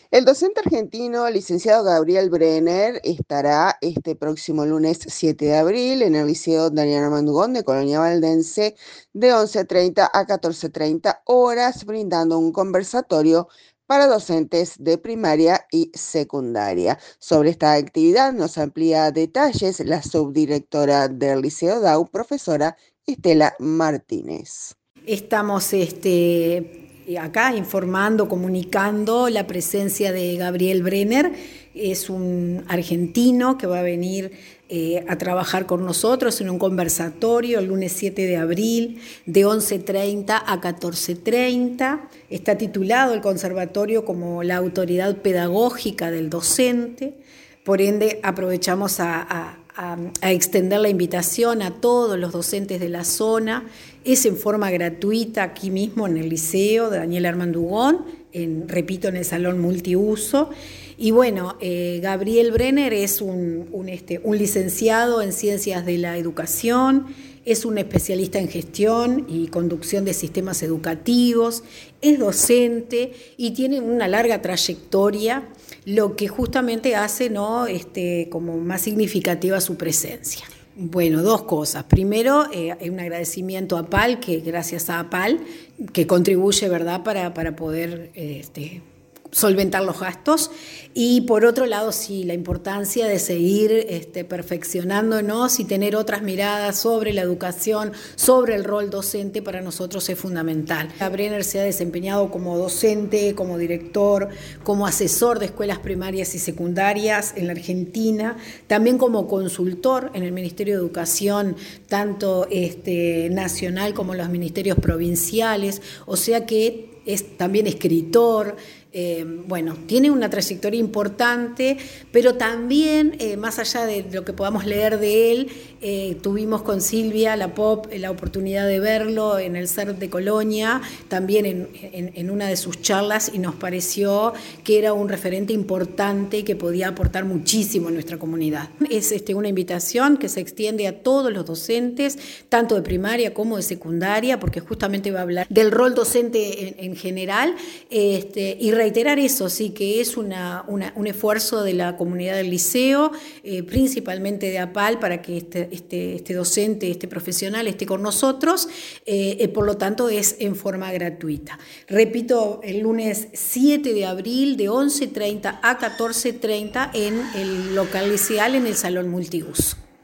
El docente argentino, licenciado Gabriel Brenner, estará este próximo lunes 7 de abril en el Liceo Daniel Armandugón de Colonia Valdense de 11:30 a 14:30 horas, brindando un conversatorio para docentes de primaria y secundaria. Sobre esta actividad nos amplía detalles la subdirectora del Liceo DAU, profesora Estela Martínez. Estamos acá informando, comunicando la presencia de Gabriel Brenner. Es un argentino que va a venir a trabajar con nosotros en un conversatorio el lunes 7 de abril de 11:30 a 14:30. Está titulado el conservatorio como la autoridad pedagógica del docente. Por ende, aprovechamos a extender la invitación a todos los docentes de la zona. Es en forma gratuita aquí mismo en el Liceo de Daniel Armandugón, repito, en el Salón Multiuso. Y bueno, Gabriel Brenner es un licenciado en Ciencias de la Educación, es un especialista en gestión y conducción de sistemas educativos, es docente y tiene una larga trayectoria, lo que justamente hace, ¿no?, como más significativa su presencia. Bueno, dos cosas. Primero, un agradecimiento a APAL, que gracias a APAL, que contribuye, ¿verdad?, para poder solventar los gastos. Y por otro lado, sí, la importancia de seguir perfeccionándonos y tener otras miradas sobre la educación, sobre el rol docente, para nosotros es fundamental. Brenner se ha desempeñado como docente, como director, como asesor de escuelas primarias y secundarias en la Argentina, también como consultor en el Ministerio de Educación, tanto nacional como los ministerios provinciales, o sea que es también escritor. Bueno, tiene una trayectoria importante, pero también, más allá de lo que podamos leer de él, tuvimos con Silvia Lapop la oportunidad de verlo en el CERT de Colonia, también en una de sus charlas, y nos pareció que era un referente importante que podía aportar muchísimo a nuestra comunidad. Es una invitación que se extiende a todos los docentes, tanto de primaria como de secundaria, porque justamente va a hablar del rol docente en general, y reiterar eso, sí, que es un esfuerzo de la comunidad del liceo, principalmente de APAL, para que este docente, este profesional esté con nosotros, por lo tanto es en forma gratuita. Repito, el lunes 7 de abril de 11:30 a 14:30 en el local liceal, en el Salón Multiuso.